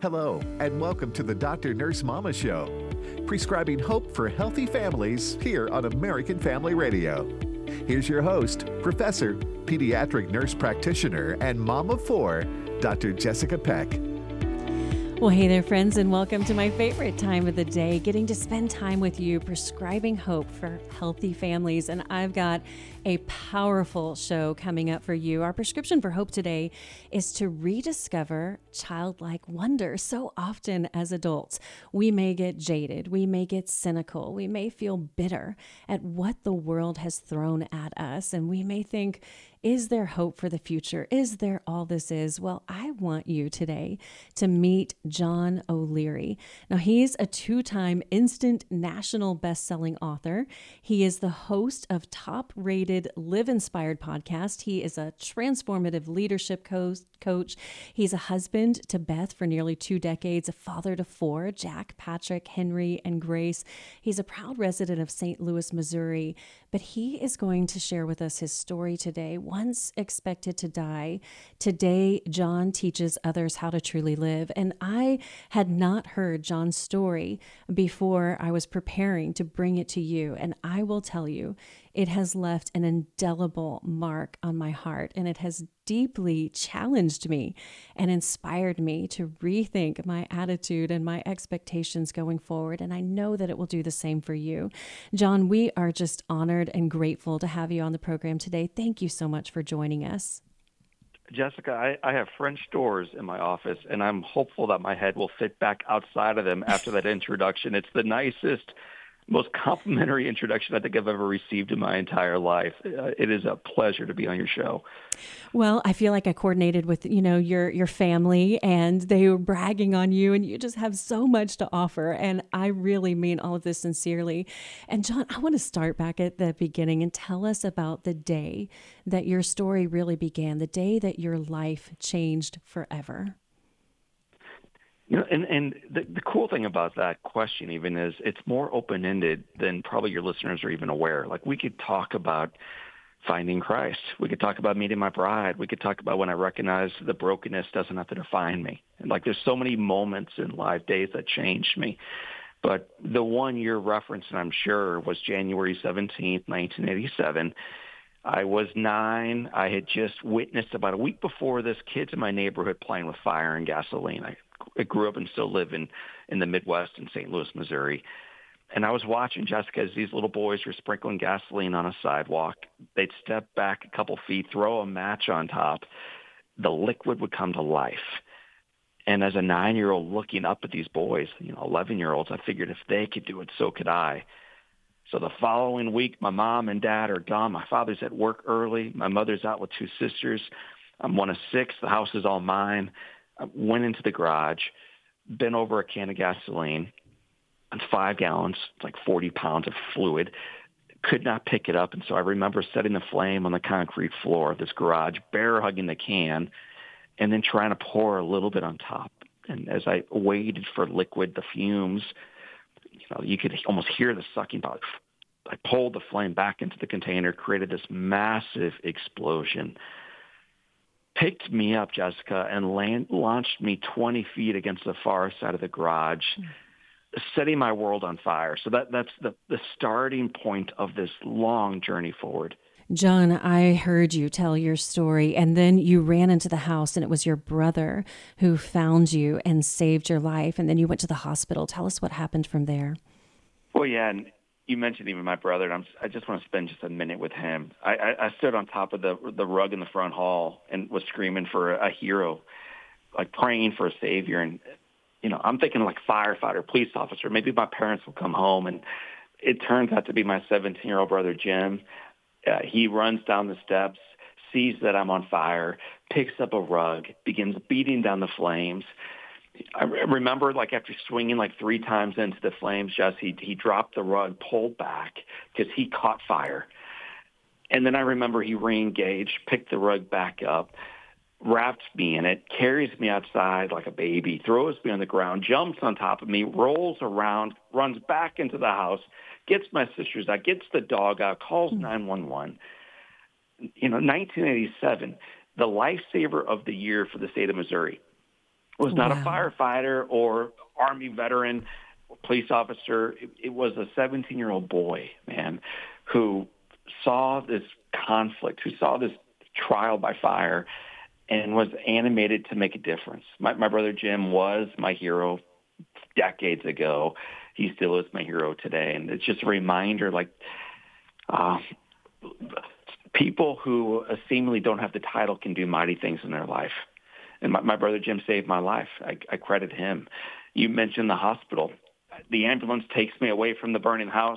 Hello, and welcome to the Dr. Nurse Mama Show, prescribing hope for healthy families here on American Family Radio. Here's your host, Professor, Pediatric Nurse Practitioner, and Mom of Four, Dr. Jessica Peck. Well, hey there, friends, and welcome to my favorite time of the day, getting to spend time with you, prescribing hope for healthy families. And I've got a powerful show coming up for you. Our prescription for hope today is to rediscover childlike wonder. So often as adults, we may get jaded, we may get cynical, we may feel bitter at what the world has thrown at us, and we may think, is there hope for the future? Is there all this is? Well, I want you today to meet John O'Leary. Now, he's a two-time instant national best-selling author. He is the host of top-rated Live Inspired podcast. He is a transformative leadership coach. He's a husband to Beth for nearly 2 decades, a father to 4, Jack, Patrick, Henry, and Grace. He's a proud resident of St. Louis, Missouri, but he is going to share with us his story today. Once expected to die, today John teaches others how to truly live. And I had not heard John's story before I was preparing to bring it to you. And I will tell you, it has left an indelible mark on my heart, and it has deeply challenged me and inspired me to rethink my attitude and my expectations going forward. And I know that it will do the same for you. John, we are just honored and grateful to have you on the program today. Thank you so much for joining us. Jessica, I have French doors in my office, and I'm hopeful that my head will fit back outside of them after that introduction. It's the nicest, most complimentary introduction I think I've ever received in my entire life. It is a pleasure to be on your show. Well, I feel like I coordinated with, your family, and they were bragging on you, and you just have so much to offer. And I really mean all of this sincerely. And John, I want to start back at the beginning and tell us about the day that your story really began, the day that your life changed forever. And the cool thing about that question even is it's more open-ended than probably your listeners are even aware. Like, we could talk about finding Christ. We could talk about meeting my bride. We could talk about when I recognize the brokenness doesn't have to define me. And like, there's so many moments in life, days that changed me. But the one you're referencing, I'm sure, was January 17th, 1987. I was 9. I had just witnessed about a week before this kids in my neighborhood playing with fire and gasoline. I grew up and still live in the Midwest in St. Louis, Missouri. And I was watching, Jessica, as these little boys were sprinkling gasoline on a sidewalk. They'd step back a couple feet, throw a match on top. The liquid would come to life. And as a 9-year-old looking up at these boys, 11-year-olds, I figured if they could do it, so could I. So the following week, my mom and dad are gone. My father's at work early. My mother's out with 2 sisters. I'm one of 6. The house is all mine. I went into the garage, bent over a can of gasoline. It's 5 gallons, like 40 pounds of fluid. Could not pick it up. And so I remember setting the flame on the concrete floor of this garage, bear hugging the can, and then trying to pour a little bit on top. And as I waited for liquid, the fumes, you could almost hear the sucking. I pulled the flame back into the container, created this massive explosion, picked me up, Jessica, and launched me 20 feet against the far side of the garage, setting my world on fire. So that's the starting point of this long journey forward. John, I heard you tell your story, and then you ran into the house, and it was your brother who found you and saved your life, and then you went to the hospital. Tell us what happened from there. Well, yeah, and you mentioned even my brother, and I just want to spend just a minute with him. I stood on top of the rug in the front hall and was screaming for a hero, like praying for a savior. And, I'm thinking like firefighter, police officer, maybe my parents will come home. And it turns out to be my 17-year-old brother, Jim. He runs down the steps, sees that I'm on fire, picks up a rug, begins beating down the flames. I remember, like, after swinging like 3 times into the flames, Jess, he dropped the rug, pulled back because he caught fire. And then I remember he re-engaged, picked the rug back up, wraps me in it, carries me outside like a baby, throws me on the ground, jumps on top of me, rolls around, runs back into the house, gets my sisters out, gets the dog out, calls 911. 1987, the lifesaver of the year for the state of Missouri was not a Wow. firefighter or Army veteran, police officer. It was a 17-year-old boy, man, who saw this conflict, who saw this trial by fire, and was animated to make a difference. My brother Jim was my hero decades ago. He still is my hero today. And it's just a reminder, like, people who seemingly don't have the title can do mighty things in their life. And my brother Jim saved my life. I credit him. You mentioned the hospital. The ambulance takes me away from the burning house.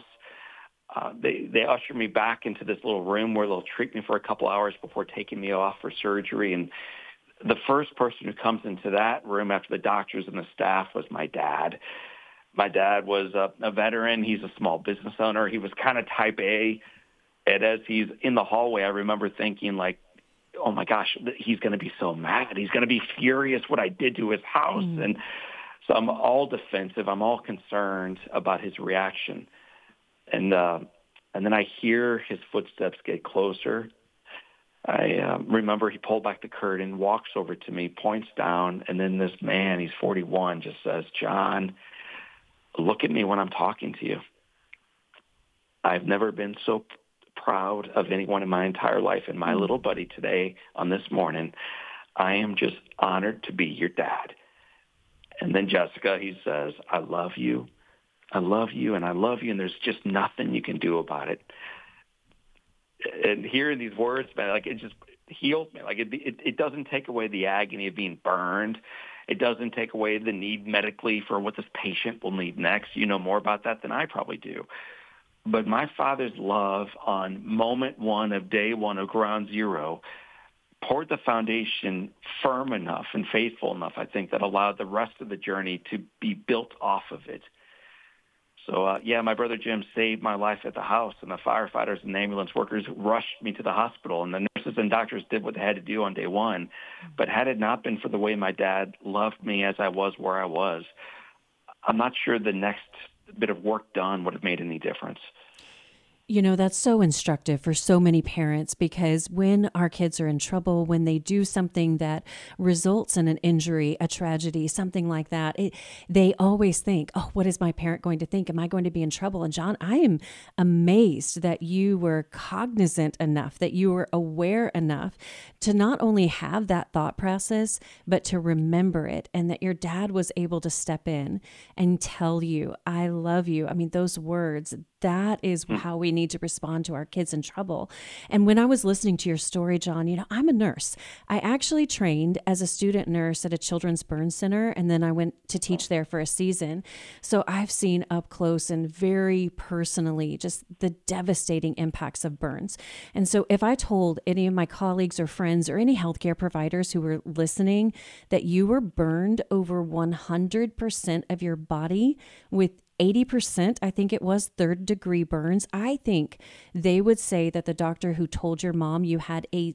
They usher me back into this little room where they'll treat me for a couple hours before taking me off for surgery. And the first person who comes into that room after the doctors and the staff was my dad. My dad was a veteran. He's a small business owner. He was kind of type A. And as he's in the hallway, I remember thinking, like, oh, my gosh, he's going to be so mad. He's going to be furious what I did to his house. And so I'm all defensive. I'm all concerned about his reaction. And then I hear his footsteps get closer. I remember he pulled back the curtain, walks over to me, points down, and then this man, he's 41, just says, "John, look at me when I'm talking to you. I've never been so proud of anyone in my entire life. And my little buddy today on this morning, I am just honored to be your dad." And then, Jessica, he says, "I love you. I love you, and I love you, and there's just nothing you can do about it." And hearing these words, man, like, it just healed me. Like, it doesn't take away the agony of being burned. It doesn't take away the need medically for what this patient will need next. You know more about that than I probably do. But my father's love on moment one of day one of ground zero poured the foundation firm enough and faithful enough, I think, that allowed the rest of the journey to be built off of it. So, my brother Jim saved my life at the house, and the firefighters and ambulance workers rushed me to the hospital, and the nurses and doctors did what they had to do on day one. But had it not been for the way my dad loved me as I was where I was, I'm not sure the next bit of work done would have made any difference. You know, that's so instructive for so many parents, because when our kids are in trouble, when they do something that results in an injury, a tragedy, something like that, they always think, oh, what is my parent going to think? Am I going to be in trouble? And John, I am amazed that you were cognizant enough, that you were aware enough to not only have that thought process, but to remember it, and that your dad was able to step in and tell you, "I love you." I mean, those words, that is how we need to respond to our kids in trouble. And when I was listening to your story, John, you know, I'm a nurse. I actually trained as a student nurse at a children's burn center, and then I went to teach there for a season. So I've seen up close and very personally just the devastating impacts of burns. And so if I told any of my colleagues or friends or any healthcare providers who were listening that you were burned over 100% of your body with 80%, I think it was, third-degree burns, I think they would say that the doctor who told your mom you had a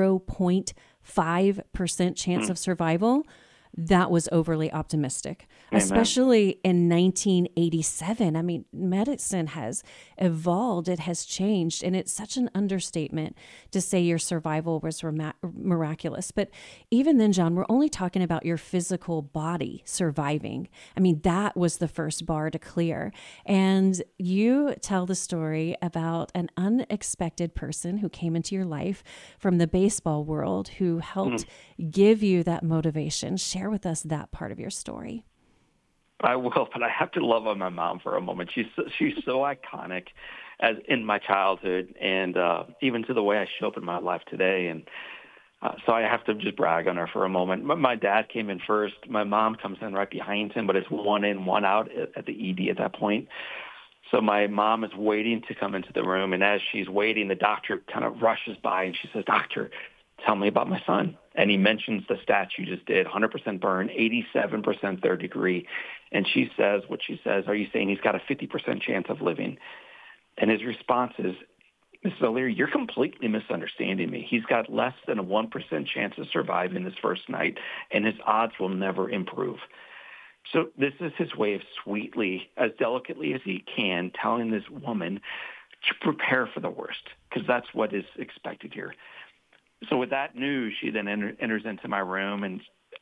0.5% chance of survival, that was overly optimistic, Amen. Especially in 1987. I mean, medicine has evolved, it has changed, and it's such an understatement to say your survival was miraculous. But even then, John, we're only talking about your physical body surviving. I mean, that was the first bar to clear. And you tell the story about an unexpected person who came into your life from the baseball world who helped give you that motivation. Share with us that part of your story. I will, but I have to love on my mom for a moment. She's so iconic as in my childhood, and even to the way I show up in my life today. And so I have to just brag on her for a moment. My dad came in first. My mom comes in right behind him, but it's one in, one out at the ED at that point. So my mom is waiting to come into the room, and as she's waiting, the doctor kind of rushes by, and she says, "Doctor, tell me about my son." And he mentions the stats you just did, 100% burn, 87% third degree. And she says what she says, "Are you saying he's got a 50% chance of living?" And his response is, "Mrs. O'Leary, you're completely misunderstanding me. He's got less than a 1% chance of surviving this first night, and his odds will never improve." So this is his way of sweetly, as delicately as he can, telling this woman to prepare for the worst, because that's what is expected here. So with that news, she then enters into my room, and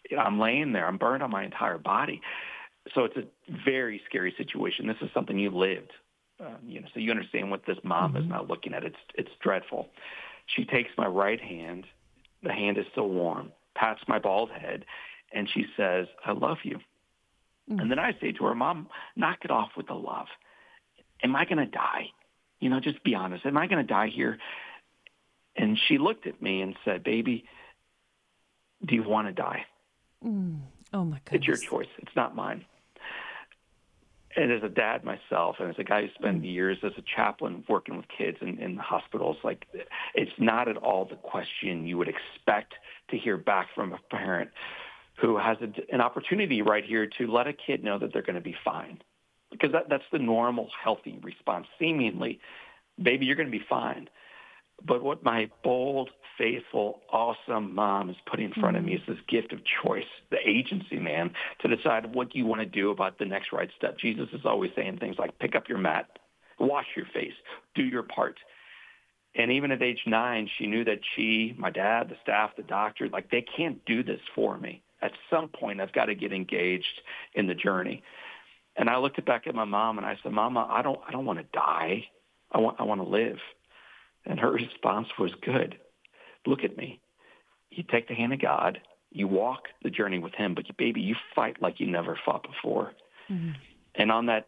I'm laying there. I'm burned on my entire body. So it's a very scary situation. This is something you lived, so you understand what this mom is now looking at. It's dreadful. She takes my right hand. The hand is still warm, pats my bald head, and she says, "I love you." And then I say to her, "Mom, knock it off with the love. Am I going to die? Just be honest. Am I going to die here?" And she looked at me and said, "Baby, do you want to die? Oh, my goodness. It's your choice. It's not mine." And as a dad myself, and as a guy who spent years as a chaplain working with kids in hospitals, it's not at all the question you would expect to hear back from a parent who has an opportunity right here to let a kid know that they're going to be fine. Because that's the normal, healthy response. Seemingly, "Baby, you're going to be fine." But what my bold, faithful, awesome mom is putting in front of me is this gift of choice, the agency, man, to decide what you want to do about the next right step. Jesus is always saying things like, pick up your mat, wash your face, do your part. And even at age 9, she knew that my dad, the staff, the doctor, they can't do this for me. At some point, I've got to get engaged in the journey. And I looked back at my mom and I said, "Mama, I don't want to die. I want to live." And her response was, "Good. Look at me. You take the hand of God. You walk the journey with him, but baby, you fight like you never fought before." And on that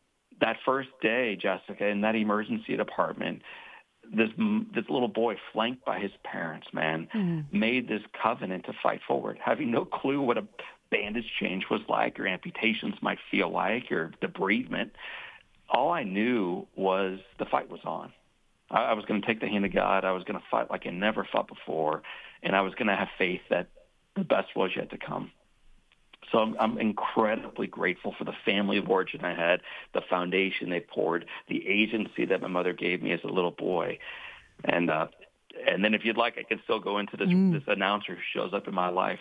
first day, Jessica, in that emergency department, this little boy, flanked by his parents, man, made this covenant to fight forward, having no clue what a bandage change was like, or amputations might feel like, or debridement. All I knew was the fight was on. I was going to take the hand of God. I was going to fight like I never fought before, and I was going to have faith that the best was yet to come. So I'm incredibly grateful for the family of origin I had, the foundation they poured, the agency that my mother gave me as a little boy. And then if you'd like, I can still go into this announcer who shows up in my life.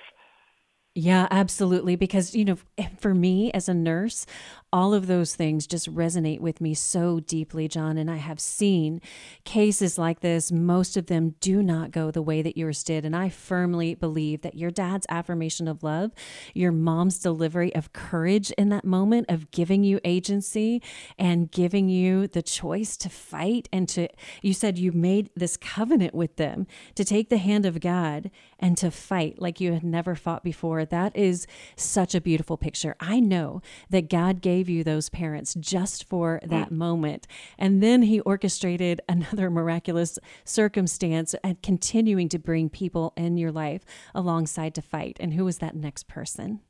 Yeah, absolutely. Because, for me as a nurse, all of those things just resonate with me so deeply, John. And I have seen cases like this. Most of them do not go the way that yours did. And I firmly believe that your dad's affirmation of love, your mom's delivery of courage in that moment of giving you agency and giving you the choice to fight you said you made this covenant with them to take the hand of God and to fight like you had never fought before. That is such a beautiful picture. I know that God gave you those parents just for that moment. And then he orchestrated another miraculous circumstance and continuing to bring people in your life alongside to fight. And who was that next person?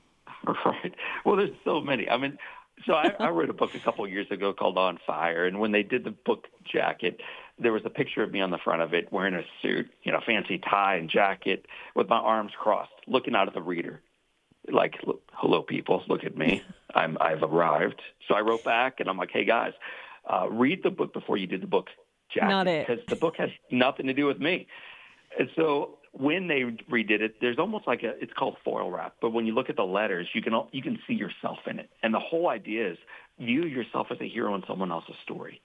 Right. Well, there's so many. So I read a book a couple of years ago called On Fire. And when they did the book jacket, there was a picture of me on the front of it wearing a suit, fancy tie and jacket with my arms crossed, looking out at the reader. Like, "Hello, people, look at me. I've arrived." So I wrote back, and I'm like, "Hey, guys, read the book before you do the book jacket." Not it. Because the book has nothing to do with me. And so when they redid it, there's almost like it's called foil wrap. But when you look at the letters, you can see yourself in it. And the whole idea is view yourself as a hero in someone else's story.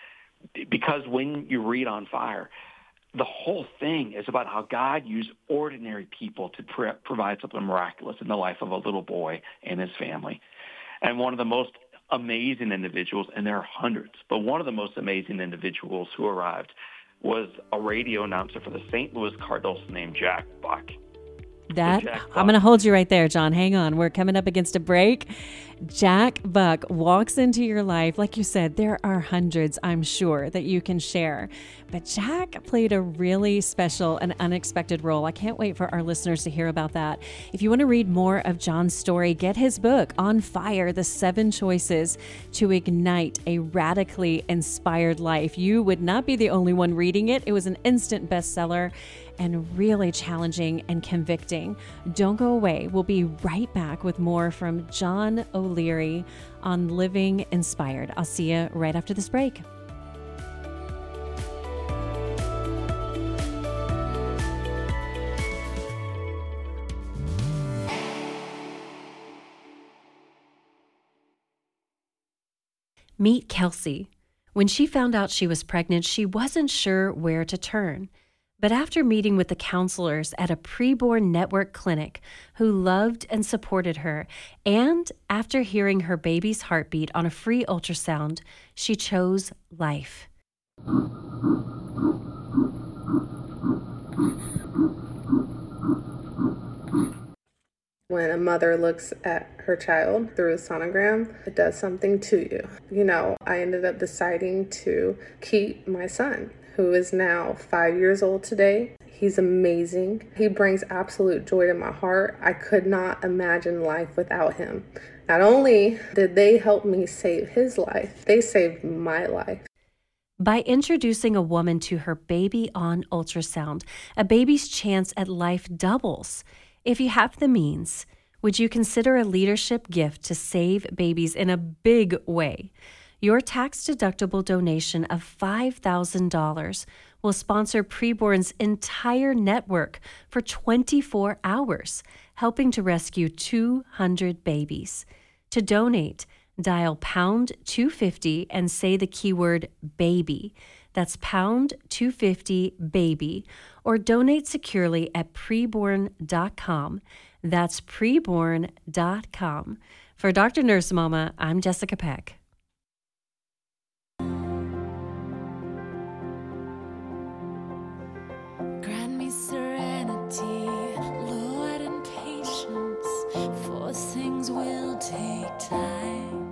Because when you read On Fire, the whole thing is about how God used ordinary people to provide something miraculous in the life of a little boy and his family. And one of the most amazing individuals, and there are hundreds, but one of the most amazing individuals who arrived was a radio announcer for the St. Louis Cardinals named Jack Buck. I'm going to hold you right there, John. Hang on. We're coming up against a break. Jack Buck walks into your life. Like you said, there are hundreds, I'm sure, that you can share. But Jack played a really special and unexpected role. I can't wait for our listeners to hear about that. If you want to read more of John's story, get his book, On Fire, The 7 Choices to Ignite a Radically Inspired Life. You would not be the only one reading it. It was an instant bestseller and really challenging and convicting. Don't go away. We'll be right back with more from John O'Leary on Living Inspired. I'll see you right after this break. Meet Kelsey. When she found out she was pregnant, she wasn't sure where to turn. But after meeting with the counselors at a preborn network clinic who loved and supported her, and after hearing her baby's heartbeat on a free ultrasound, she chose life. When a mother looks at her child through a sonogram, it does something to you. I ended up deciding to keep my son, who is now 5 years old today. He's amazing. He brings absolute joy to my heart. I could not imagine life without him. Not only did they help me save his life, they saved my life. By introducing a woman to her baby on ultrasound, a baby's chance at life doubles. If you have the means, would you consider a leadership gift to save babies in a big way? Your tax-deductible donation of $5,000 will sponsor Preborn's entire network for 24 hours, helping to rescue 200 babies. To donate, dial pound 250 and say the keyword baby. That's pound 250 baby, or donate securely at preborn.com. That's preborn.com. For Dr. Nurse Mama, I'm Jessica Peck. Grant me serenity, Lord, and patience, for things will take time.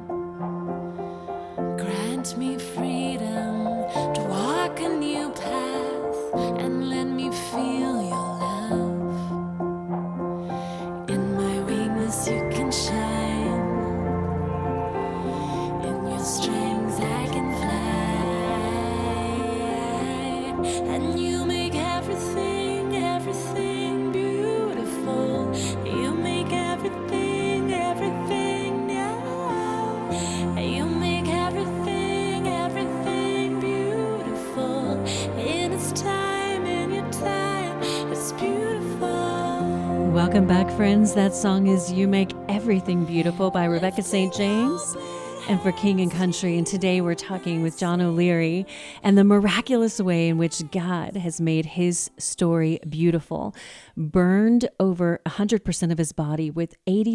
Grant me freedom to walk a new path, and let me feel your love. In my weakness you can shine, in your strength I can fly, and you make everything beautiful. You make everything now. You make everything beautiful. In its time, in your time, it's beautiful. Welcome back, friends. That song is You Make Everything Beautiful by Rebecca St. James and for King and Country. And today we're talking with John O'Leary and the miraculous way in which God has made his story beautiful. Burned over 100% of his body with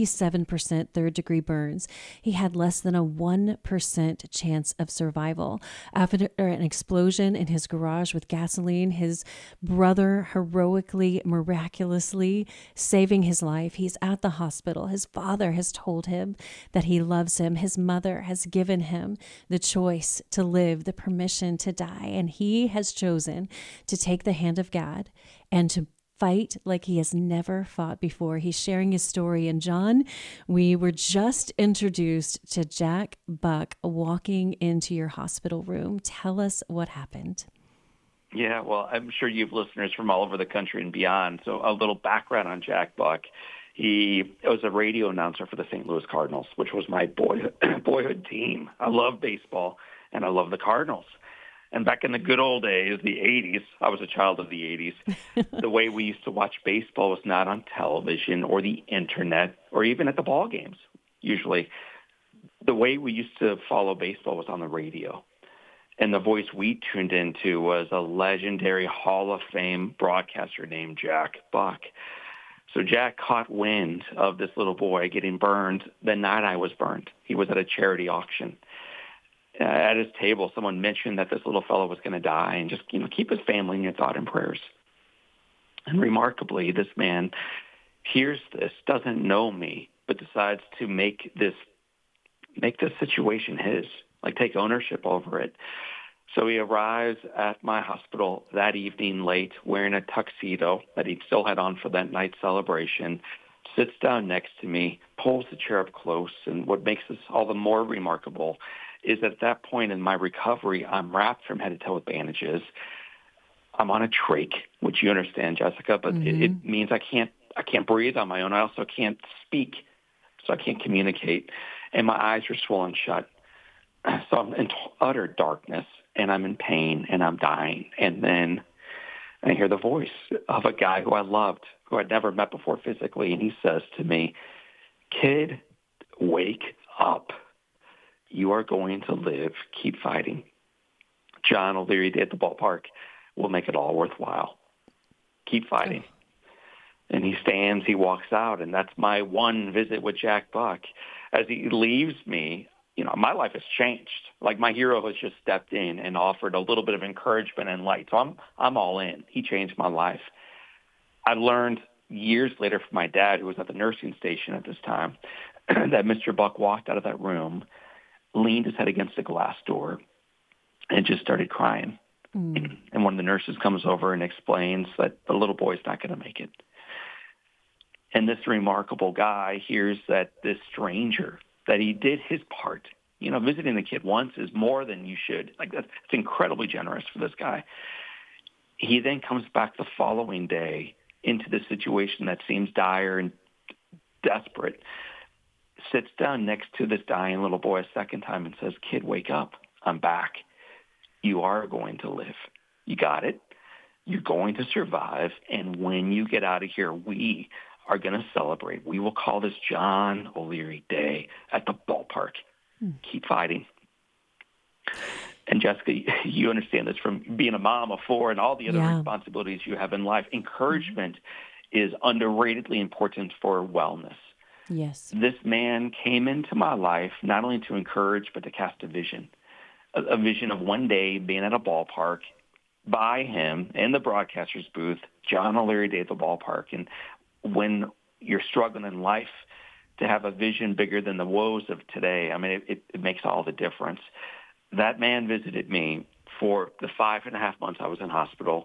87% third-degree burns. He had less than a 1% chance of survival. After an explosion in his garage with gasoline, his brother heroically, miraculously saving his life. He's at the hospital. His father has told him that he loves him. His mother has given him the choice to live, the permission to die. And he has chosen to take the hand of God and to fight like he has never fought before. He's sharing his story. And John, we were just introduced to Jack Buck walking into your hospital room. Tell us what happened. Yeah, well, I'm sure you have listeners from all over the country and beyond. So a little background on Jack Buck. He was a radio announcer for the St. Louis Cardinals, which was my boyhood team. I love baseball, and I love the Cardinals. And back in the good old days, the 80s, I was a child of the 80s, the way we used to watch baseball was not on television or the internet or even at the ball games, usually. The way we used to follow baseball was on the radio. And the voice we tuned into was a legendary Hall of Fame broadcaster named Jack Buck. So Jack caught wind of this little boy getting burned the night I was burned. He was at a charity auction. At his table, someone mentioned that this little fellow was going to die, and just keep his family in your thought and prayers. And remarkably, this man hears this, doesn't know me, but decides to make this situation his, like take ownership over it. So he arrives at my hospital that evening late, wearing a tuxedo that he still had on for that night's celebration, sits down next to me, pulls the chair up close, and what makes this all the more remarkable is that at that point in my recovery, I'm wrapped from head to toe with bandages. I'm on a trach, which you understand, Jessica, but it means I can't breathe on my own. I also can't speak, so I can't communicate. And my eyes are swollen shut. So I'm in utter darkness, and I'm in pain, and I'm dying. And then I hear the voice of a guy who I loved, who I'd never met before physically, and he says to me, "Kid, wake up. You are going to live. Keep fighting. John O'Leary Day at the ballpark will make it all worthwhile." keep fighting. And he stands, he walks out, and that's my one visit with Jack Buck. As he leaves me, my life has changed. Like, my hero has just stepped in and offered a little bit of encouragement and light. So I'm all in. He changed my life. I learned years later from my dad, who was at the nursing station at this time, that Mr. Buck walked out of that room, leaned his head against the glass door, and just started crying. And one of the nurses comes over and explains that the little boy's not going to make it. And this remarkable guy hears that this stranger, that he did his part. Visiting the kid once is more than you should. Like, that's incredibly generous for this guy. He then comes back the following day into the situation that seems dire and desperate, sits down next to this dying little boy a second time and says, "Kid, wake up. I'm back. You are going to live. You got it. You're going to survive. And when you get out of here, we are going to celebrate. We will call this John O'Leary Day at the ballpark. Keep fighting." And Jessica, you understand this from being a mom of 4 and all the other responsibilities you have in life. Encouragement is underratedly important for wellness. Yes. This man came into my life not only to encourage, but to cast a vision of one day being at a ballpark by him in the broadcaster's booth, John O'Leary Day at the ballpark. And when you're struggling in life, to have a vision bigger than the woes of today, I mean, it makes all the difference. That man visited me for the 5.5 months I was in hospital.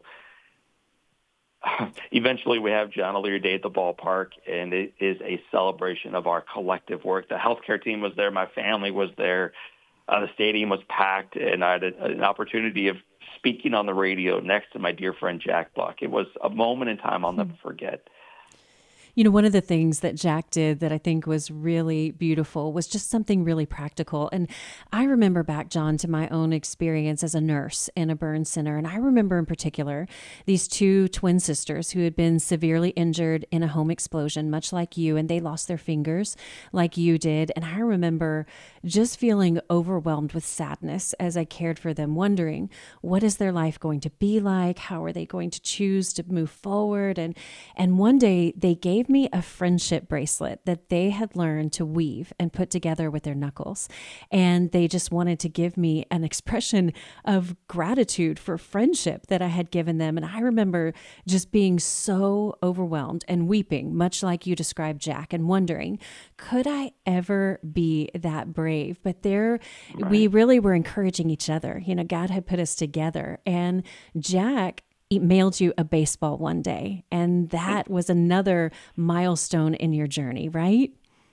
Eventually, we have John O'Leary Day at the ballpark, and it is a celebration of our collective work. The healthcare team was there. My family was there. The stadium was packed, and I had an opportunity of speaking on the radio next to my dear friend Jack Buck. It was a moment in time I'll never forget. One of the things that Jack did that I think was really beautiful was just something really practical. And I remember back, John, to my own experience as a nurse in a burn center. And I remember in particular these 2 twin sisters who had been severely injured in a home explosion, much like you, and they lost their fingers like you did. And I remember just feeling overwhelmed with sadness as I cared for them, wondering, what is their life going to be like? How are they going to choose to move forward? And one day they gave me a friendship bracelet that they had learned to weave and put together with their knuckles. And they just wanted to give me an expression of gratitude for friendship that I had given them. And I remember just being so overwhelmed and weeping, much like you described, Jack, and wondering, could I ever be that brave? But we really were encouraging each other. God had put us together. And Jack mailed you a baseball one day, and that was another milestone in your journey, right?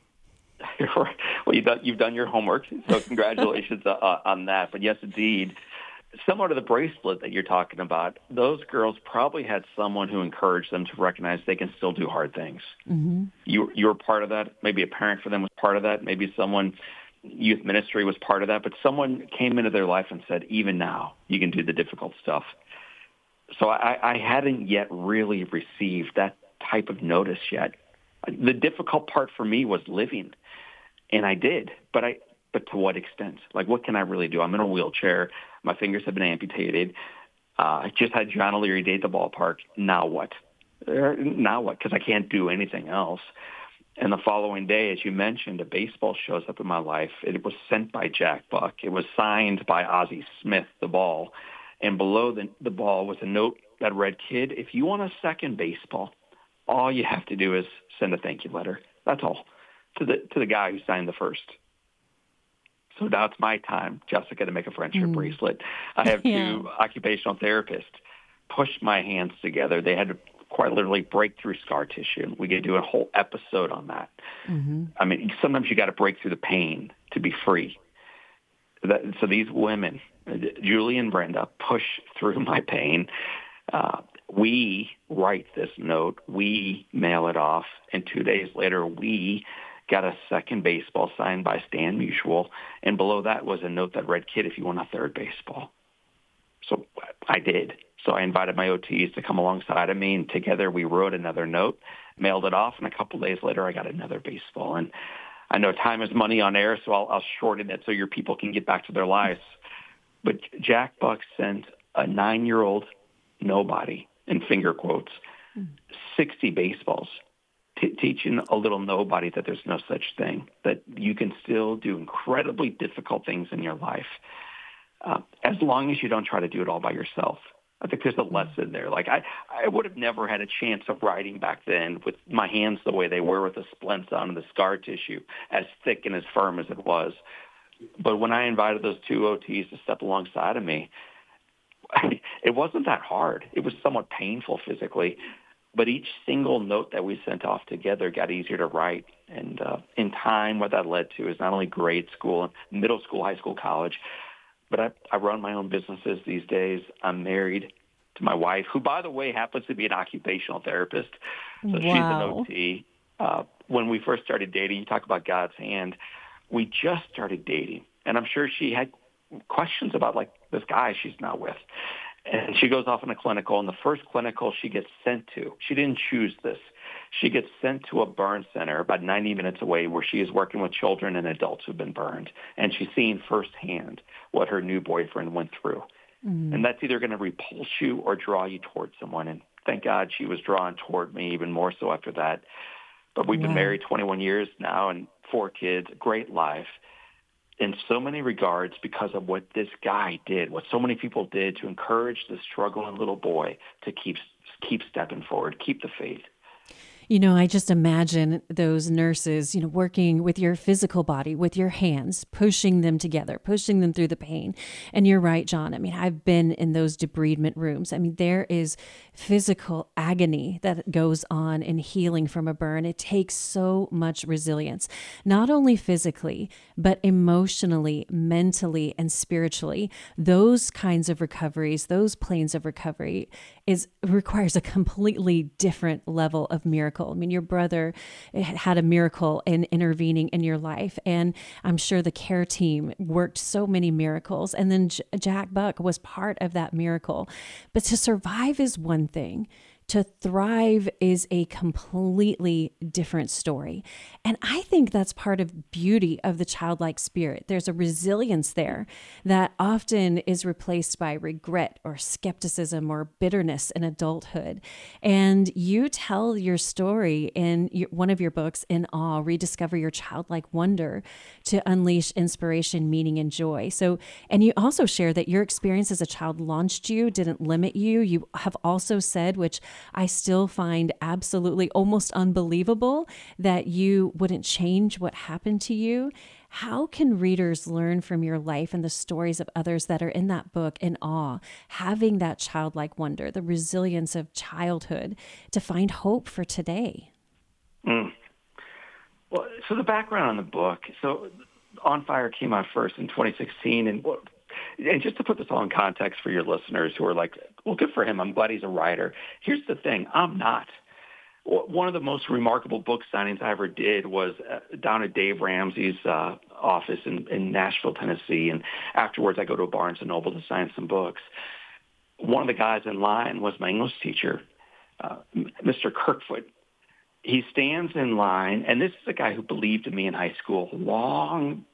Well, you've done your homework, so congratulations on that. But yes, indeed, similar to the bracelet that you're talking about, those girls probably had someone who encouraged them to recognize they can still do hard things. Mm-hmm. You were part of that. Maybe a parent for them was part of that. Maybe someone, youth ministry was part of that. But someone came into their life and said, even now, you can do the difficult stuff. So I hadn't yet really received that type of notice yet. The difficult part for me was living, and I did. But to what extent? Like, what can I really do? I'm in a wheelchair. My fingers have been amputated. I just had John O'Leary Day at the ballpark. Now what? Now what? Because I can't do anything else. And the following day, as you mentioned, a baseball shows up in my life. It was sent by Jack Buck. It was signed by Ozzie Smith, the ball. And below the ball was a note that read, "Kid, if you want a second baseball, all you have to do is send a thank you letter. That's all." To the guy who signed the first. So now it's my time, Jessica, to make a friendship bracelet. I have 2 occupational therapists push my hands together. They had to quite literally break through scar tissue. We could do a whole episode on that. Mm-hmm. I mean, sometimes you got to break through the pain to be free. So these women, Julie and Brenda, push through my pain. We write this note. We mail it off. And 2 days later, we got a second baseball signed by Stan Musial. And below that was a note that read, "Kid, if you want a third baseball." So I did. So I invited my OTs to come alongside of me, and together we wrote another note, mailed it off, and a couple days later I got another baseball. And I know time is money on air, so I'll shorten it so your people can get back to their lives. But Jack Buck sent a 9-year-old nobody, in finger quotes, 60 baseballs, teaching a little nobody that there's no such thing, that you can still do incredibly difficult things in your life as long as you don't try to do it all by yourself. I think there's a lesson there. Like I would have never had a chance of writing back then with my hands the way they were, with the splints on and the scar tissue as thick and as firm as it was. But when I invited those two OTs to step alongside of me, it wasn't that hard. It was somewhat painful physically, but each single note that we sent off together got easier to write. And in time, what that led to is not only grade school, middle school, high school, college, but I run my own businesses these days. I'm married to my wife, who, by the way, happens to be an occupational therapist. So she's an OT. When we first started dating, you talk about God's hand, we just started dating. And I'm sure she had questions about, like, this guy she's now with. And she goes off on a clinical, and the first clinical she gets sent to, she didn't choose this. She gets sent to a burn center about 90 minutes away where she is working with children and adults who've been burned. And she's seeing firsthand what her new boyfriend went through. Mm-hmm. And that's either going to repulse you or draw you towards someone. And thank God she was drawn toward me even more so after that. But we've been married 21 years now and 4 kids, great life. In so many regards, because of what this guy did, what so many people did to encourage the struggling little boy to keep stepping forward, keep the faith. You know, I just imagine those nurses, working with your physical body, with your hands, pushing them together, pushing them through the pain. And you're right, John. I mean, I've been in those debridement rooms. I mean, there is physical agony that goes on in healing from a burn. It takes so much resilience, not only physically, but emotionally, mentally, and spiritually. Those kinds of recoveries, those planes of recovery requires a completely different level of miracle. I mean, your brother had a miracle in intervening in your life, and I'm sure the care team worked so many miracles, and then Jack Buck was part of that miracle. But to survive is one thing. To thrive is a completely different story. And I think that's part of beauty of the childlike spirit. There's a resilience there that often is replaced by regret or skepticism or bitterness in adulthood. And you tell your story in one of your books, In Awe, Rediscover Your Childlike Wonder, to unleash inspiration, meaning, and joy. So, and you also share that your experience as a child launched you, didn't limit you. You have also said, which I still find absolutely almost unbelievable, that you wouldn't change what happened to you. How can readers learn from your life and the stories of others that are in that book, In Awe, having that childlike wonder, the resilience of childhood, to find hope for today? Well, so the background on the book, so On Fire came out first in 2016, and just to put this all in context for your listeners who are like, well, good for him. I'm glad he's a writer. Here's the thing. I'm not. One of the most remarkable book signings I ever did was down at Dave Ramsey's office in Nashville, Tennessee. And afterwards, I go to a Barnes & Noble to sign some books. One of the guys in line was my English teacher, Mr. Kirkfoot. He stands in line, and this is a guy who believed in me in high school long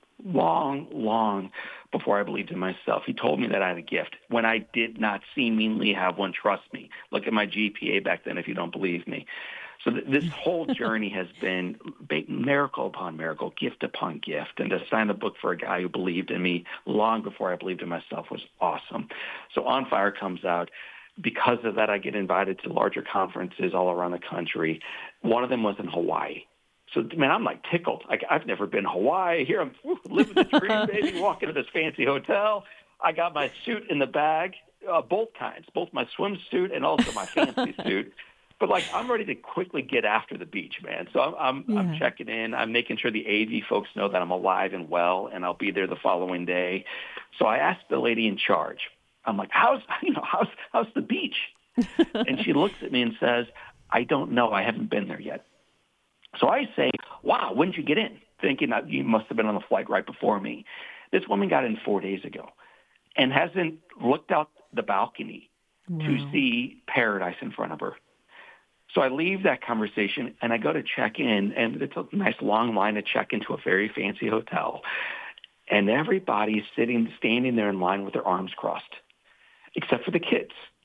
before I believed in myself. He told me that I had a gift when I did not seemingly have one. Trust me. Look at my GPA back then if you don't believe me. So this whole journey has been miracle upon miracle, gift upon gift. And to sign the book for a guy who believed in me long before I believed in myself was awesome. So On Fire comes out. Because of that, I get invited to larger conferences all around the country. One of them was in Hawaii. So, man, I'm like tickled. I've never been to Hawaii. Here I'm living the dream, baby, walking to this fancy hotel. I got my suit in the bag, both kinds, both my swimsuit and also my fancy suit. But, like, I'm ready to quickly get after the beach, man. So I'm checking in. I'm making sure the AV folks know that I'm alive and well, and I'll be there the following day. So I asked the lady in charge. I'm like, how's the beach? And she looks at me and says, I don't know. I haven't been there yet. So I say, wow, when did you get in? Thinking that you must have been on the flight right before me. This woman got in 4 days ago and hasn't looked out the balcony to see paradise in front of her. So I leave that conversation and I go to check in, and it's a nice long line to check into a very fancy hotel. And everybody's standing there in line with their arms crossed, except for the kids.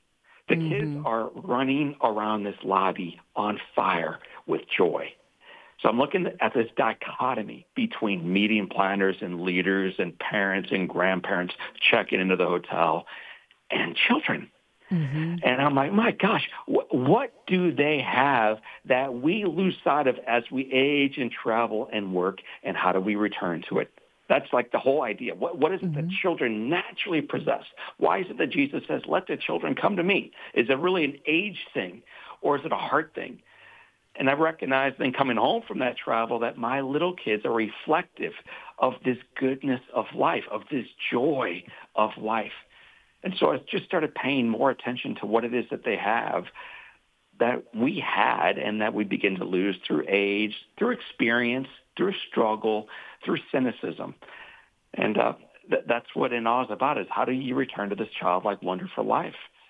The kids are running around this lobby on fire with joy. So I'm looking at this dichotomy between meeting planners and leaders and parents and grandparents checking into the hotel and children. And I'm like, my gosh, what do they have that we lose sight of as we age and travel and work, and how do we return to it? That's like the whole idea. What is it that children naturally possess? Why is it that Jesus says, let the children come to me? Is it really an age thing, or is it a heart thing? And I recognize then coming home from that travel that my little kids are reflective of this goodness of life, of this joy of life. And so I just started paying more attention to what it is that they have that we had and that we begin to lose through age, through experience, through struggle, through cynicism. And that's what In Awe is about, is how do you return to this childlike wonder for life?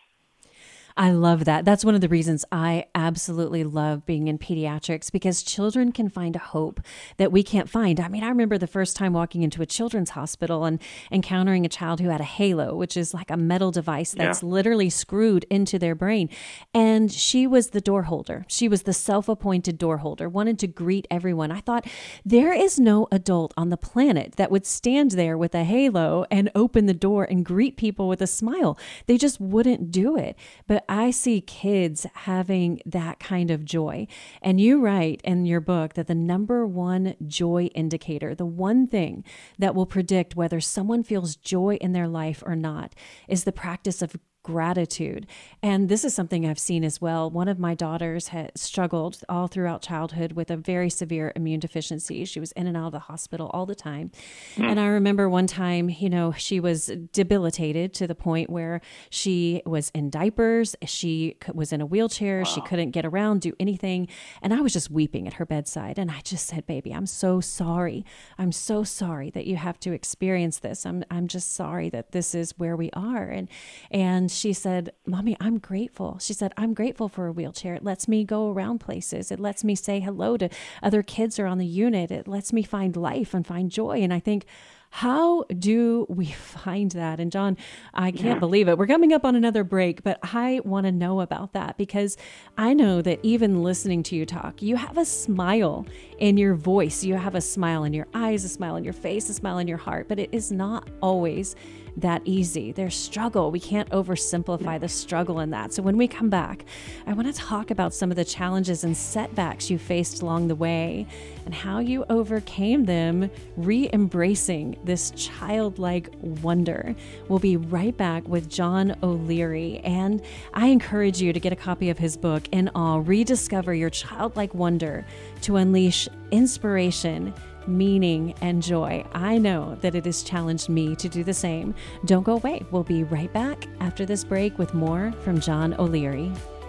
I love that. That's one of the reasons I absolutely love being in pediatrics, because children can find a hope that we can't find. I mean, I remember the first time walking into a children's hospital and encountering a child who had a halo, which is like a metal device that's literally screwed into their brain. And she was the door holder. She was the self-appointed door holder, wanted to greet everyone. I thought, there is no adult on the planet that would stand there with a halo and open the door and greet people with a smile. They just wouldn't do it. But I see kids having that kind of joy. And you write in your book that the number one joy indicator, the one thing that will predict whether someone feels joy in their life or not, is the practice of gratitude. And this is something I've seen as well. One of my daughters had struggled all throughout childhood with a very severe immune deficiency. She was in and out of the hospital all the time. And I remember one time, she was debilitated to the point where she was in diapers. She was in a wheelchair. Wow. She couldn't get around, do anything. And I was just weeping at her bedside. And I just said, baby, I'm so sorry. I'm so sorry that you have to experience this. I'm just sorry that this is where we are. And she said, Mommy, I'm grateful. She said, I'm grateful for a wheelchair. It lets me go around places. It lets me say hello to other kids who are on the unit. It lets me find life and find joy. And I think, how do we find that? And John, I can't believe it. We're coming up on another break, but I want to know about that, because I know that even listening to you talk, you have a smile in your voice. You have a smile in your eyes, a smile in your face, a smile in your heart, but it is not always that easy. There's struggle. We can't oversimplify the struggle in that. So when we come back, I want to talk about some of the challenges and setbacks you faced along the way and how you overcame them, re-embracing this childlike wonder. We'll be right back with John O'Leary, and I encourage you to get a copy of his book, In Awe, Rediscover Your Childlike Wonder, to unleash inspiration, meaning, and joy. I know that it has challenged me to do the same. Don't go away. We'll be right back after this break with more from John O'Leary.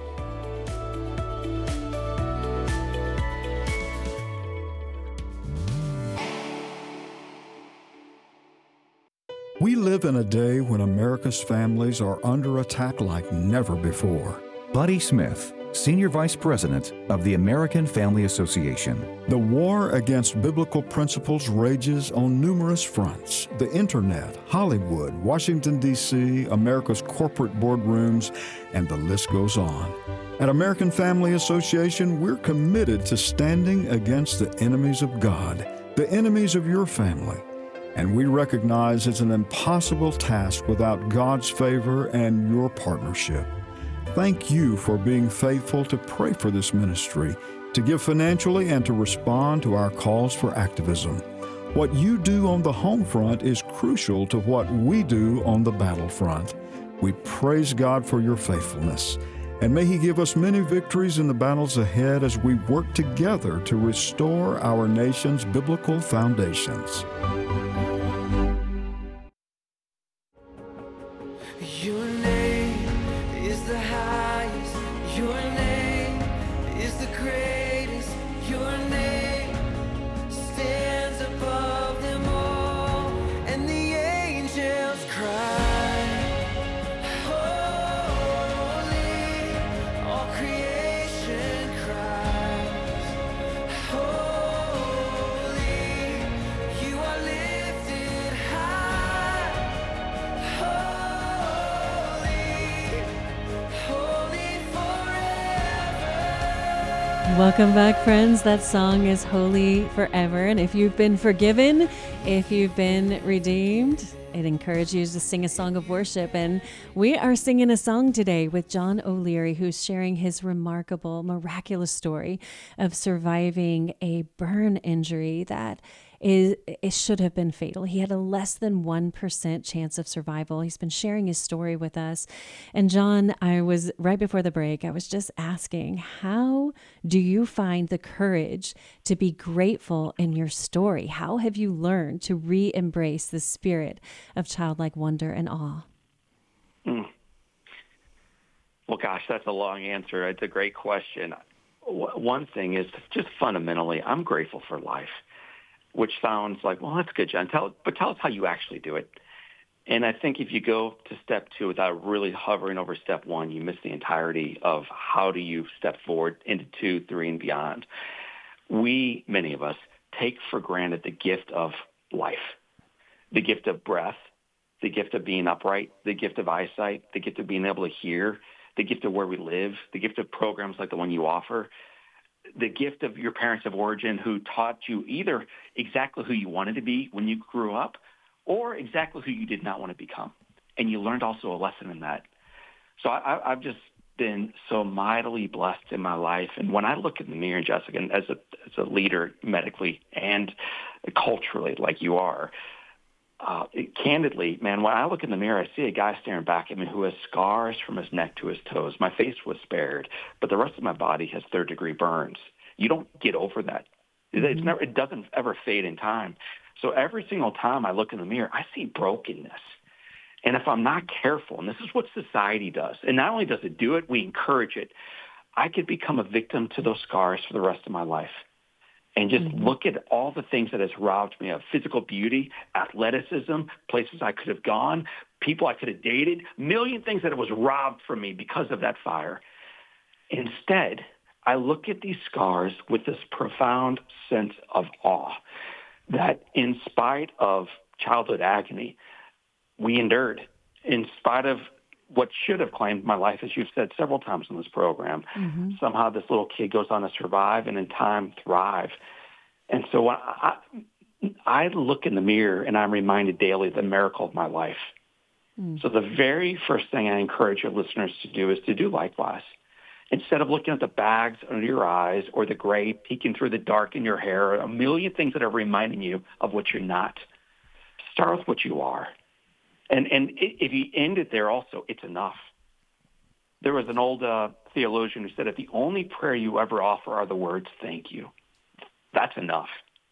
We live in a day when America's families are under attack like never before. Buddy Smith, Senior Vice President of the American Family Association. The war against biblical principles rages on numerous fronts: the internet, Hollywood, Washington, D.C., America's corporate boardrooms, and the list goes on. At American Family Association, we're committed to standing against the enemies of God, the enemies of your family. And we recognize it's an impossible task without God's favor and your partnership. Thank you for being faithful to pray for this ministry, to give financially, and to respond to our calls for activism. What you do on the home front is crucial to what we do on the battlefront. We praise God for your faithfulness, and may He give us many victories in the battles ahead as we work together to restore our nation's biblical foundations. Your name is the highest. Your name is the greatest. Your name stands above them all, and the angels cry, holy. All creation cries, holy. You are Welcome back, friends. That song is Holy Forever. And if you've been forgiven, if you've been redeemed, it encourages you to sing a song of worship. And we are singing a song today with John O'Leary, who's sharing his remarkable, miraculous story of surviving a burn injury that it should have been fatal. He had a less than 1% chance of survival. He's been sharing his story with us. And John, I was right before the break, I was just asking, how do you find the courage to be grateful in your story? How have you learned to re-embrace the spirit of childlike wonder and awe? Well, gosh, that's a long answer. It's a great question. One thing is just fundamentally, I'm grateful for life. Which sounds like, well, that's good, John. But tell us how you actually do it. And I think if you go to step 2 without really hovering over step 1, you miss the entirety of how do you step forward into 2, 3, and beyond. Many of us, take for granted the gift of life, the gift of breath, the gift of being upright, the gift of eyesight, the gift of being able to hear, the gift of where we live, the gift of programs like the one you offer, the gift of your parents of origin who taught you either exactly who you wanted to be when you grew up or exactly who you did not want to become. And you learned also a lesson in that. So I've just been so mightily blessed in my life. And when I look in the mirror, Jessica, as a leader medically and culturally like you are, candidly, man, when I look in the mirror, I see a guy staring back at me who has scars from his neck to his toes. My face was spared, but the rest of my body has third-degree burns. You don't get over that. It doesn't ever fade in time. So every single time I look in the mirror, I see brokenness. And if I'm not careful, and this is what society does, and not only does it do it, we encourage it, I could become a victim to those scars for the rest of my life. And just look at all the things that has robbed me of physical beauty, athleticism, places I could have gone, people I could have dated, million things that was robbed from me because of that fire. Instead, I look at these scars with this profound sense of awe that in spite of childhood agony, we endured. In spite of what should have claimed my life, as you've said several times in this program, somehow this little kid goes on to survive and in time thrive. And so when I look in the mirror and I'm reminded daily of the miracle of my life. So the very first thing I encourage your listeners to do is to do likewise. Instead of looking at the bags under your eyes or the gray peeking through the dark in your hair, or a million things that are reminding you of what you're not, start with what you are. And if you end it there also, it's enough. There was an old theologian who said, if the only prayer you ever offer are the words, thank you, that's enough.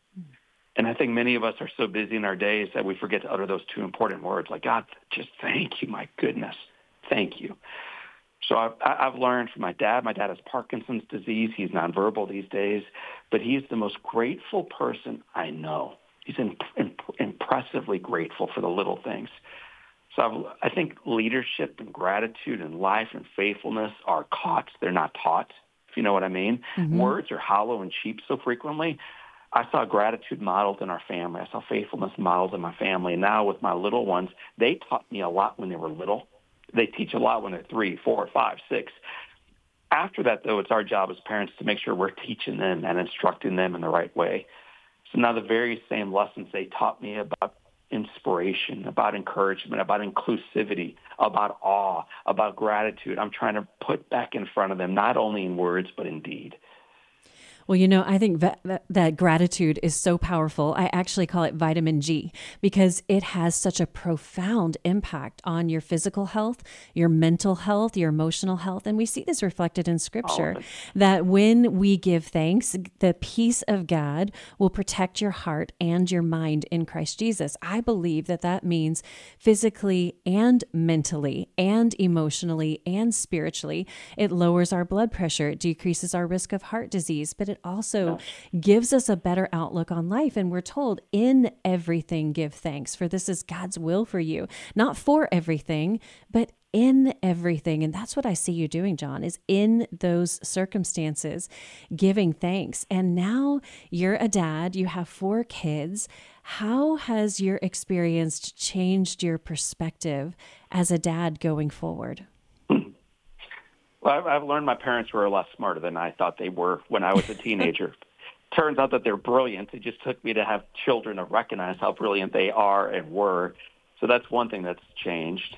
And I think many of us are so busy in our days that we forget to utter those 2 important words, like, God, just thank you, my goodness, thank you. So I've learned from my dad. My dad has Parkinson's disease. He's nonverbal these days, but he's the most grateful person I know. He's impressively grateful for the little things. So I think leadership and gratitude and life and faithfulness are caught. They're not taught, if you know what I mean. Words are hollow and cheap so frequently. I saw gratitude modeled in our family. I saw faithfulness modeled in my family. And now with my little ones, they taught me a lot when they were little. They teach a lot when they're 3, 4, 5, 6. After that, though, it's our job as parents to make sure we're teaching them and instructing them in the right way. So now the very same lessons they taught me about inspiration, about encouragement, about inclusivity, about awe, about gratitude, I'm trying to put back in front of them, not only in words, but in deed. Well, I think that gratitude is so powerful. I actually call it vitamin G because it has such a profound impact on your physical health, your mental health, your emotional health. And we see this reflected in Scripture that when we give thanks, the peace of God will protect your heart and your mind in Christ Jesus. I believe that means physically and mentally and emotionally and spiritually. It lowers our blood pressure. It decreases our risk of heart disease, but it also gives us a better outlook on life. And we're told in everything, give thanks, for this is God's will for you, not for everything, but in everything. And that's what I see you doing, John, is in those circumstances, giving thanks. And now you're a dad, you have 4 kids. How has your experience changed your perspective as a dad going forward? Well, I've learned my parents were a lot smarter than I thought they were when I was a teenager. Turns out that they're brilliant. It just took me to have children to recognize how brilliant they are and were. So that's one thing that's changed.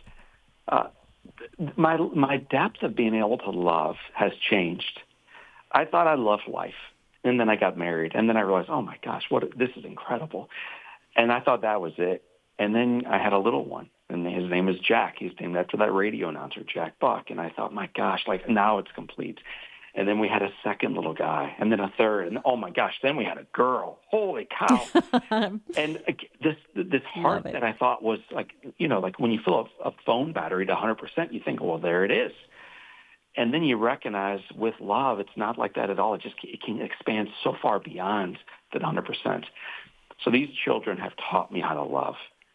My depth of being able to love has changed. I thought I loved life, and then I got married, and then I realized, oh my gosh, this is incredible. And I thought that was it. And then I had a little one, and his name is Jack. He's named after that radio announcer, Jack Buck. And I thought, my gosh, like now it's complete. And then we had a second little guy, and then a third, and oh my gosh, then we had a girl. Holy cow! And this heart that I thought was like, like when you fill a phone battery to 100%, you think, well, there it is. And then you recognize with love, it's not like that at all. It can expand so far beyond that 100%. So these children have taught me how to love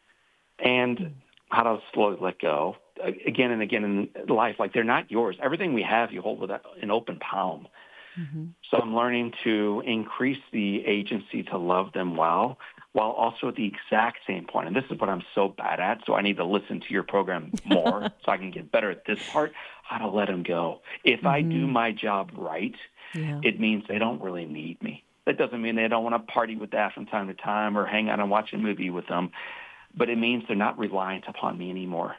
and how to slowly let go. Again and again in life, like they're not yours. Everything we have, you hold with an open palm. Mm-hmm. So I'm learning to increase the agency to love them well, while also at the exact same point. And this is what I'm so bad at, so I need to listen to your program more so I can get better at this part, how to let them go. If I do my job right, it means they don't really need me. That doesn't mean they don't want to party with Dad from time to time or hang out and watch a movie with them, but it means they're not reliant upon me anymore.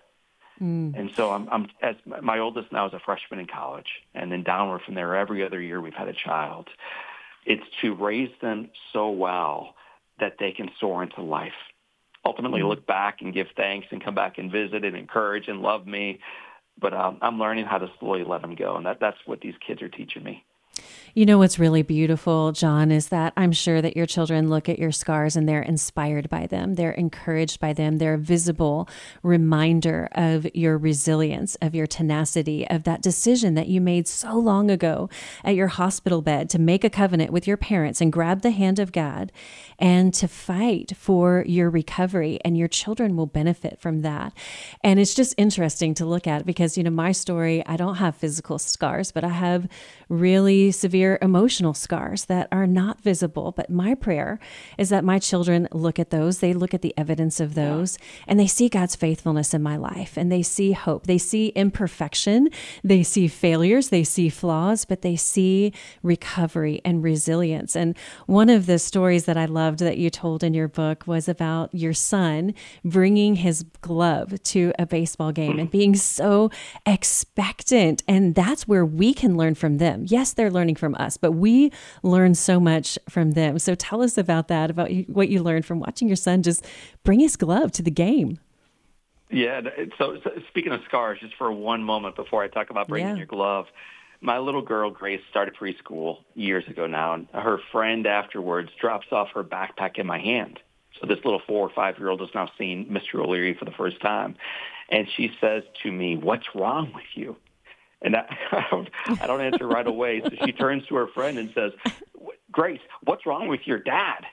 And so I'm as my oldest now is a freshman in college, and then downward from there, every other year we've had a child. It's to raise them so well that they can soar into life. Ultimately, look back and give thanks and come back and visit and encourage and love me. But I'm learning how to slowly let them go, and that's what these kids are teaching me. You know what's really beautiful, John, is that I'm sure that your children look at your scars and they're inspired by them. They're encouraged by them. They're a visible reminder of your resilience, of your tenacity, of that decision that you made so long ago at your hospital bed to make a covenant with your parents and grab the hand of God and to fight for your recovery. And your children will benefit from that. And it's just interesting to look at because, my story, I don't have physical scars, but I have really severe emotional scars that are not visible. But my prayer is that my children look at those, they look at the evidence of those, and they see God's faithfulness in my life, and they see hope. They see imperfection, they see failures, they see flaws, but they see recovery and resilience. And one of the stories that I loved that you told in your book was about your son bringing his glove to a baseball game and being so expectant. And that's where we can learn from them. Yes, they're learning from us, but we learn so much from them. So tell us about that, about what you learned from watching your son just bring his glove to the game. Yeah. So speaking of scars, just for one moment before I talk about bringing your glove, my little girl, Grace, started preschool years ago now, and her friend afterwards drops off her backpack in my hand. So this little 4 or 5-year-old has now seen Mr. O'Leary for the first time. And she says to me, "What's wrong with you?" And I don't answer right away. So she turns to her friend and says, "Grace, what's wrong with your dad?"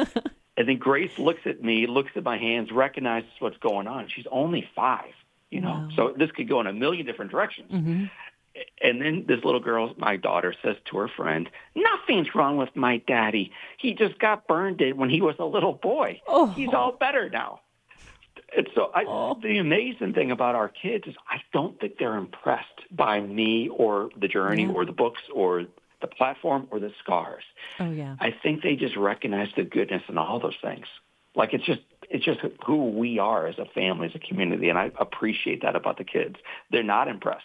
And then Grace looks at me, looks at my hands, recognizes what's going on. She's only 5, Wow. So this could go in a million different directions. Mm-hmm. And then this little girl, my daughter, says to her friend, "Nothing's wrong with my daddy. He just got burned when he was a little boy. Oh. He's all better now." And so the amazing thing about our kids is I don't think they're impressed by me or the journey or the books or the platform or the scars. Oh, yeah. I think they just recognize the goodness in all those things. Like it's just who we are as a family, as a community, and I appreciate that about the kids. They're not impressed.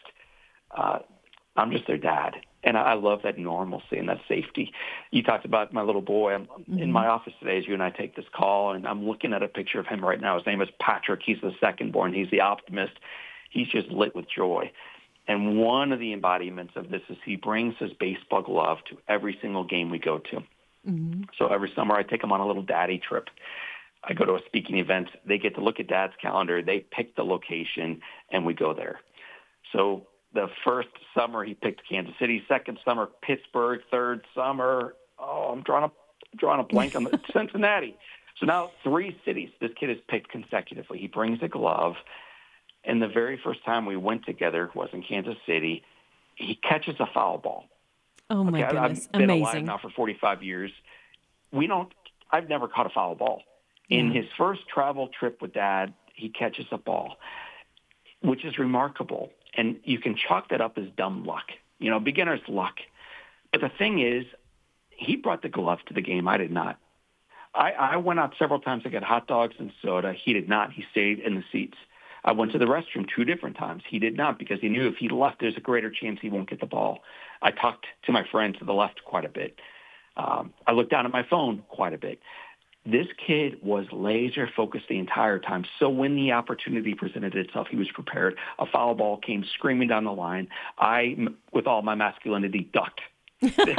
I'm just their dad. And I love that normalcy and that safety. You talked about my little boy. I'm in my office today as you and I take this call, and I'm looking at a picture of him right now. His name is Patrick. He's the second born. He's the optimist. He's just lit with joy. And one of the embodiments of this is he brings his baseball glove to every single game we go to. Mm-hmm. So every summer I take him on a little daddy trip. I go to a speaking event. They get to look at Dad's calendar. They pick the location, and we go there. So the first summer he picked Kansas City, second summer Pittsburgh, third summer, I'm drawing a blank on Cincinnati. So now 3 cities this kid has picked consecutively. He brings a glove, and the very first time we went together was in Kansas City. He catches a foul ball. Oh, my goodness. I've been Amazing. alive now for 45 years. I've never caught a foul ball. In his first travel trip with Dad, he catches a ball, which is remarkable. And you can chalk that up as dumb luck, beginner's luck. But the thing is, he brought the gloves to the game. I did not. I went out several times to get hot dogs and soda. He did not. He stayed in the seats. I went to the restroom 2 different times. He did not, because he knew if he left, there's a greater chance he won't get the ball. I talked to my friend to the left quite a bit. I looked down at my phone quite a bit. This kid was laser focused the entire time. So when the opportunity presented itself, he was prepared. A foul ball came screaming down the line. I, with all my masculinity, ducked. This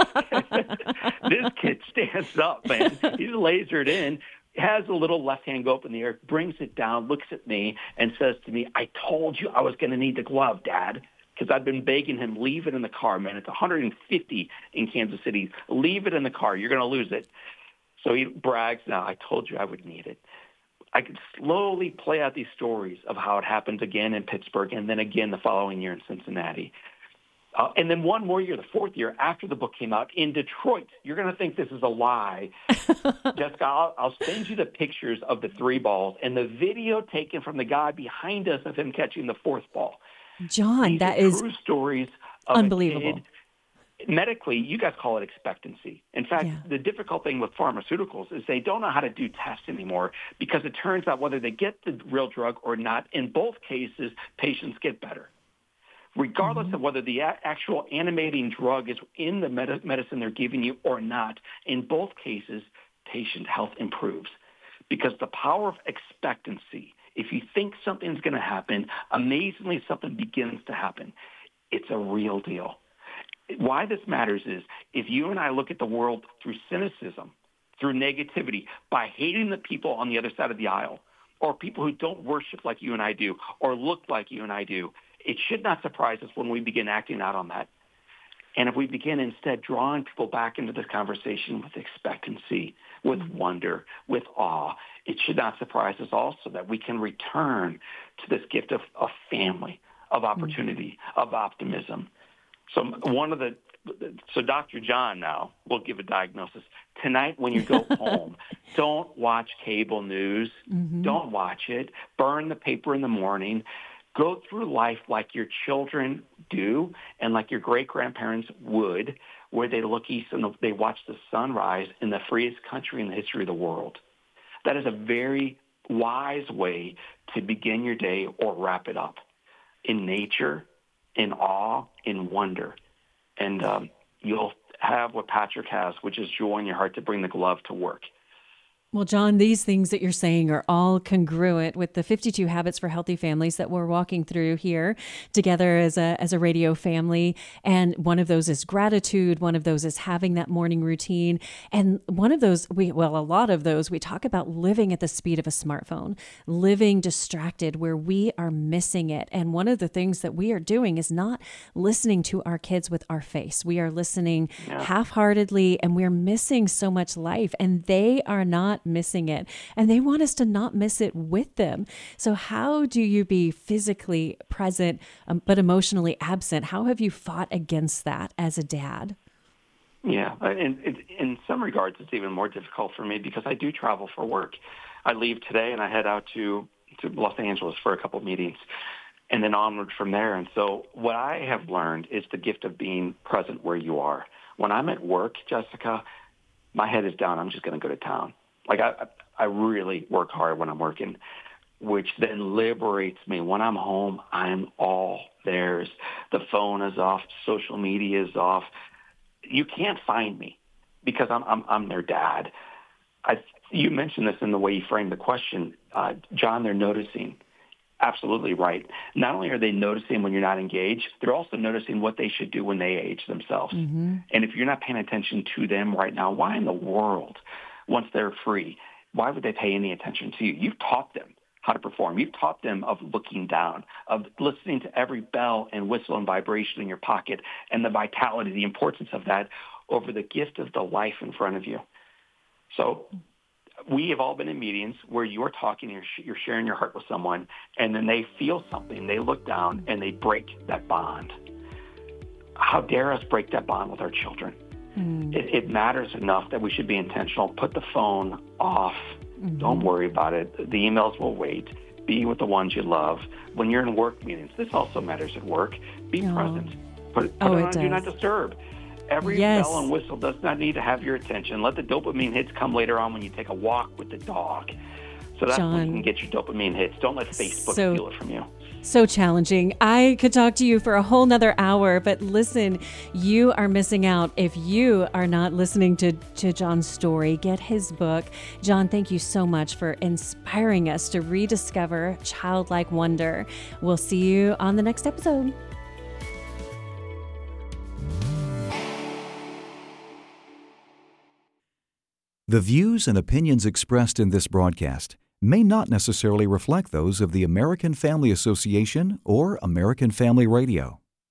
kid stands up, man. He's lasered in, has a little left hand go up in the air, brings it down, looks at me, and says to me, "I told you I was going to need the glove, Dad." Because I've been begging him, leave it in the car, man. It's 150 in Kansas City. Leave it in the car. You're going to lose it. So he brags, "Now, I told you I would need it." I could slowly play out these stories of how it happened again in Pittsburgh and then again the following year in Cincinnati. And then one more year, the 4th year, after the book came out, in Detroit. You're going to think this is a lie. Jessica, I'll send you the pictures of the 3 balls and the video taken from the guy behind us of him catching the 4th ball. John, These that are is true stories of unbelievable. A kid. Medically, you guys call it expectancy. In fact, the difficult thing with pharmaceuticals is they don't know how to do tests anymore, because it turns out whether they get the real drug or not, in both cases, patients get better. Regardless of whether the actual animating drug is in the medicine they're giving you or not, in both cases, patient health improves. Because the power of expectancy, if you think something's going to happen, amazingly something begins to happen. It's a real deal. Why this matters is if you and I look at the world through cynicism, through negativity, by hating the people on the other side of the aisle, or people who don't worship like you and I do, or look like you and I do, it should not surprise us when we begin acting out on that. And if we begin instead drawing people back into this conversation with expectancy, with wonder, with awe, it should not surprise us also that we can return to this gift of family, of opportunity, of optimism. So Dr. John now will give a diagnosis. Tonight when you go home, don't watch cable news. Don't watch it. Burn the paper in the morning. Go through life like your children do and like your great-grandparents would, where they look east and they watch the sunrise in the freest country in the history of the world. That is a very wise way to begin your day or wrap it up, in nature, in awe, in wonder. And you'll have what Patrick has, which is joy in your heart to bring the glove to work. Well, John, these things that you're saying are all congruent with the 52 Habits for Healthy Families that we're walking through here together as a radio family. And one of those is gratitude. One of those is having that morning routine. And one of those, a lot of those, we talk about living at the speed of a smartphone, living distracted where we are missing it. And one of the things that we are doing is not listening to our kids with our face. We are listening half-heartedly, and we're missing so much life, and they are not missing it, and they want us to not miss it with them. So how do you be physically present but emotionally absent? How have you fought against that as a dad? Yeah, and in some regards, it's even more difficult for me because I do travel for work. I leave today and I head out to Los Angeles for a couple of meetings and then onward from there. And so what I have learned is the gift of being present where you are. When I'm at work, Jessica, my head is down. I'm just going to go to town. Like I really work hard when I'm working, which then liberates me. When I'm home, I'm all theirs. The phone is off. Social media is off. You can't find me because I'm their dad. You mentioned this in the way you framed the question. John, they're noticing. Absolutely right. Not only are they noticing when you're not engaged, they're also noticing what they should do when they age themselves. And if you're not paying attention to them right now, why in the world, once they're free, why would they pay any attention to you? You've taught them how to perform. You've taught them of looking down, of listening to every bell and whistle and vibration in your pocket and the vitality, the importance of that over the gift of the life in front of you. So we have all been in meetings where you're talking, you're sharing your heart with someone, and then they feel something. They look down and they break that bond. How dare us break that bond with our children? It matters enough that we should be intentional. Put the phone off. Don't worry about it. The emails will wait. be with the ones you love. When you're in work meetings, this also matters at work. Be present. Put it on Do Not Disturb. Every bell and whistle does not need to have your attention. Let the dopamine hits come later on when you take a walk with the dog. So that's when you can get your dopamine hits. Don't let Facebook steal it from you. So challenging. I could talk to you for a whole nother hour, but listen, you are missing out if you are not listening to John's story. Get his book. John, thank you so much for inspiring us to rediscover childlike wonder. We'll see you on the next episode. The views and opinions expressed in this broadcast may not necessarily reflect those of the American Family Association or American Family Radio.